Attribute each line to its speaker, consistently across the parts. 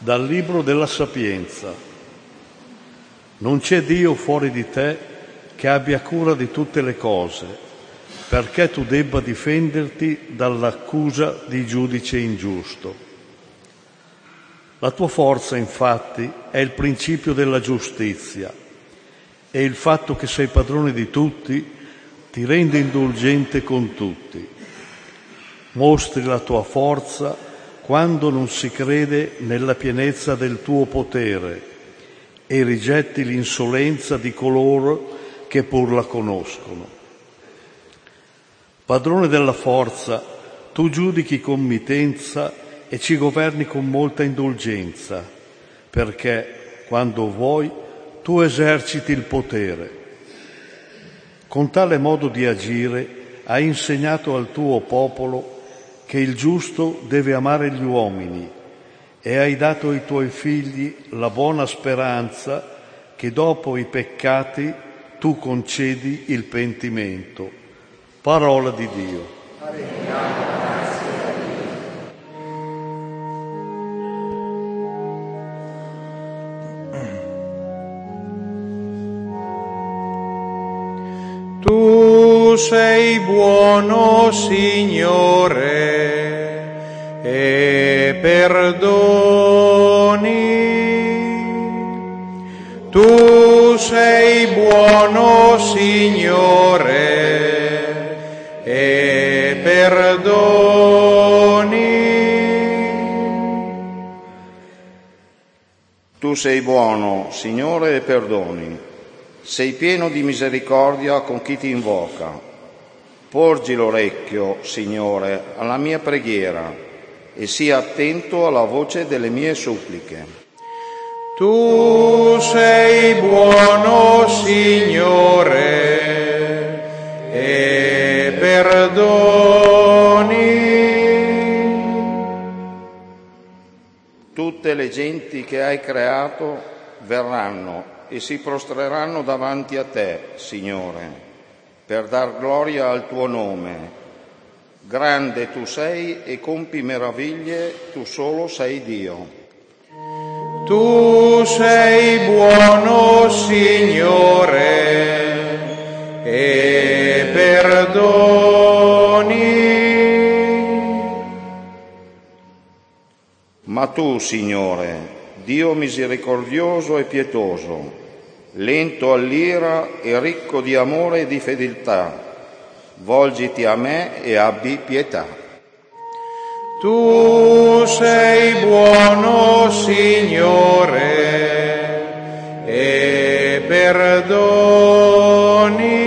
Speaker 1: Dal Libro della Sapienza. Non c'è Dio fuori di te che abbia cura di tutte le cose, perché tu debba difenderti dall'accusa di giudice ingiusto. La tua forza, infatti, è il principio della giustizia e il fatto che sei padrone di tutti ti rende indulgente con tutti. Mostri la tua forza quando non si crede nella pienezza del tuo potere e rigetti l'insolenza di coloro che pur la conoscono. Padrone della forza, tu giudichi con mitenza e ci governi con molta indulgenza, perché, quando vuoi, tu eserciti il potere. Con tale modo di agire hai insegnato al tuo popolo che il giusto deve amare gli uomini e hai dato ai tuoi figli la buona speranza che dopo i peccati tu concedi il pentimento. Parola di Dio.
Speaker 2: Tu sei buono, Signore, e perdoni. Tu sei buono, Signore, e perdoni.
Speaker 3: Tu sei buono, Signore, e perdoni. Sei pieno di misericordia con chi ti invoca. Porgi l'orecchio, Signore, alla mia preghiera e sii attento alla voce delle mie suppliche.
Speaker 2: Tu sei buono, Signore, e perdoni.
Speaker 3: Tutte le genti che hai creato verranno e si prostreranno davanti a te, Signore, per dar gloria al tuo nome. Grande tu sei e compi meraviglie, tu solo sei Dio.
Speaker 2: Tu sei buono, Signore, e perdoni.
Speaker 3: Ma tu, Signore, Dio misericordioso e pietoso, lento all'ira e ricco di amore e di fedeltà, volgiti a me e abbi pietà.
Speaker 2: Tu sei buono, Signore, e perdoni.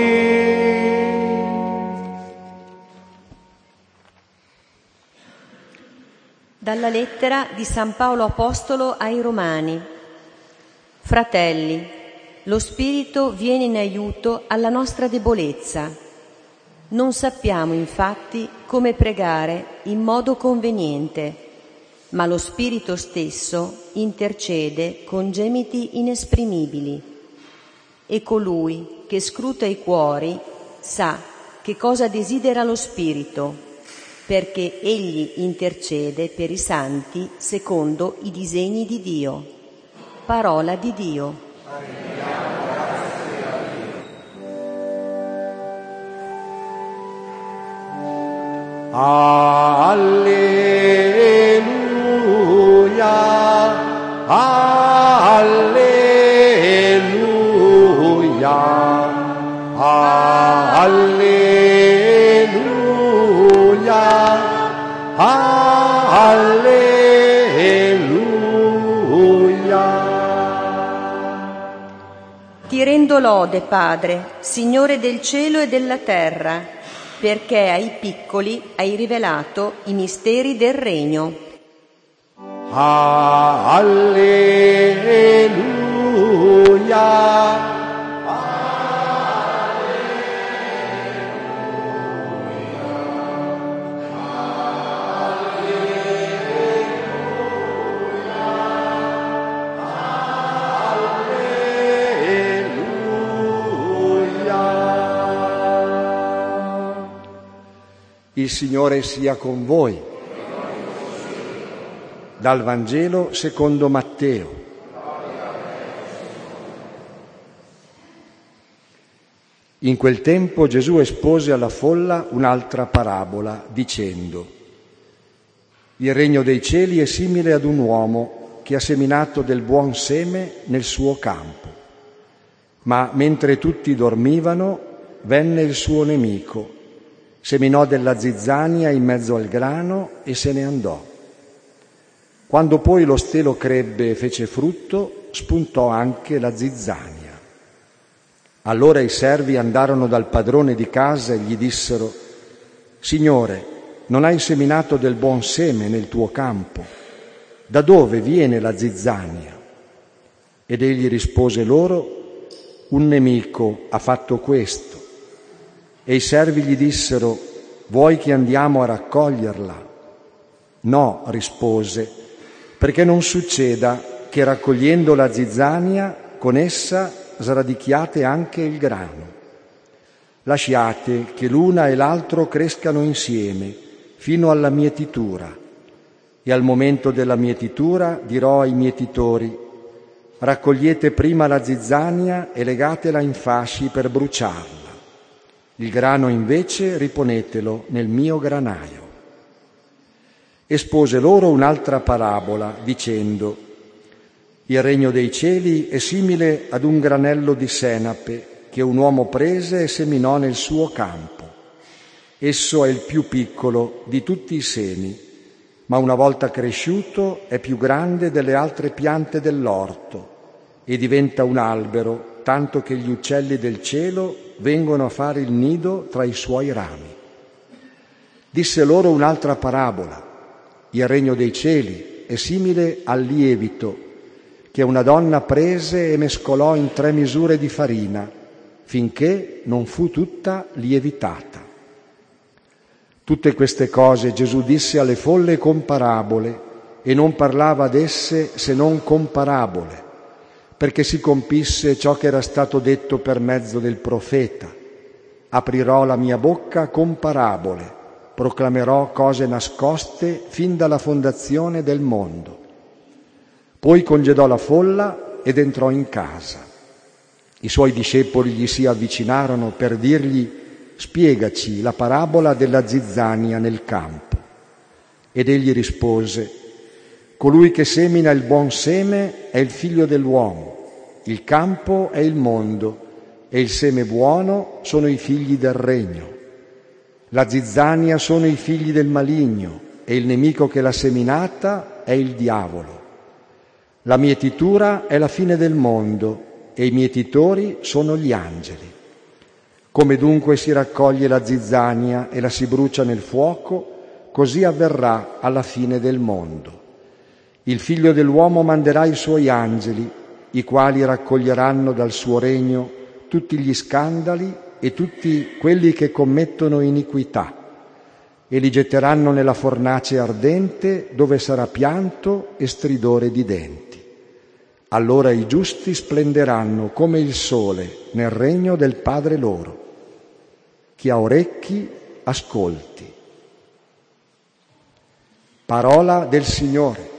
Speaker 4: Dalla lettera di San Paolo Apostolo ai Romani. Fratelli, lo Spirito viene in aiuto alla nostra debolezza. Non sappiamo infatti come pregare in modo conveniente, ma lo Spirito stesso intercede con gemiti inesprimibili. E colui che scruta i cuori sa che cosa desidera lo Spirito, perché egli intercede per i santi secondo i disegni di Dio. Parola di Dio.
Speaker 2: Alleluia, alleluia, alleluia, alleluia.
Speaker 4: Ti rendo lode, Padre, Signore del cielo e della terra, perché ai piccoli hai rivelato i misteri del regno.
Speaker 2: Alleluia.
Speaker 5: Il Signore sia con voi. Dal Vangelo secondo Matteo. In quel tempo Gesù espose alla folla un'altra parabola, dicendo: Il regno dei cieli è simile ad un uomo che ha seminato del buon seme nel suo campo. Ma mentre tutti dormivano, venne il suo nemico, seminò della zizzania in mezzo al grano e se ne andò. Quando poi lo stelo crebbe e fece frutto, spuntò anche la zizzania. Allora i servi andarono dal padrone di casa e gli dissero: Signore, non hai seminato del buon seme nel tuo campo? Da dove viene la zizzania? Ed egli rispose loro: Un nemico ha fatto questo. E i servi gli dissero: Vuoi che andiamo a raccoglierla? No, rispose, perché non succeda che raccogliendo la zizzania con essa sradichiate anche il grano. Lasciate che l'una e l'altro crescano insieme fino alla mietitura. E al momento della mietitura dirò ai mietitori: raccogliete prima la zizzania e legatela in fasci per bruciarla. Il grano invece riponetelo nel mio granaio. Espose loro un'altra parabola, dicendo: Il regno dei cieli è simile ad un granello di senape che un uomo prese e seminò nel suo campo. Esso è il più piccolo di tutti i semi, ma una volta cresciuto è più grande delle altre piante dell'orto e diventa un albero, tanto che gli uccelli del cielo vengono a fare il nido tra i suoi rami. Disse loro un'altra parabola: Il regno dei cieli è simile al lievito che una donna prese e mescolò in 3 misure di farina, finché non fu tutta lievitata. Tutte queste cose Gesù disse alle folle con parabole, e non parlava ad esse se non con parabole, perché si compisse ciò che era stato detto per mezzo del profeta: aprirò la mia bocca con parabole, proclamerò cose nascoste fin dalla fondazione del mondo. Poi congedò la folla ed entrò in casa. I suoi discepoli gli si avvicinarono per dirgli: spiegaci la parabola della zizzania nel campo. Ed egli rispose: colui che semina il buon seme è il figlio dell'uomo, il campo è il mondo e il seme buono sono i figli del regno. La zizzania sono i figli del maligno e il nemico che l'ha seminata è il diavolo. La mietitura è la fine del mondo e i mietitori sono gli angeli. Come dunque si raccoglie la zizzania e la si brucia nel fuoco, così avverrà alla fine del mondo. Il Figlio dell'uomo manderà i suoi angeli, i quali raccoglieranno dal suo regno tutti gli scandali e tutti quelli che commettono iniquità, e li getteranno nella fornace ardente, dove sarà pianto e stridore di denti. Allora i giusti splenderanno come il sole nel regno del Padre loro. Chi ha orecchi, ascolti. Parola del Signore.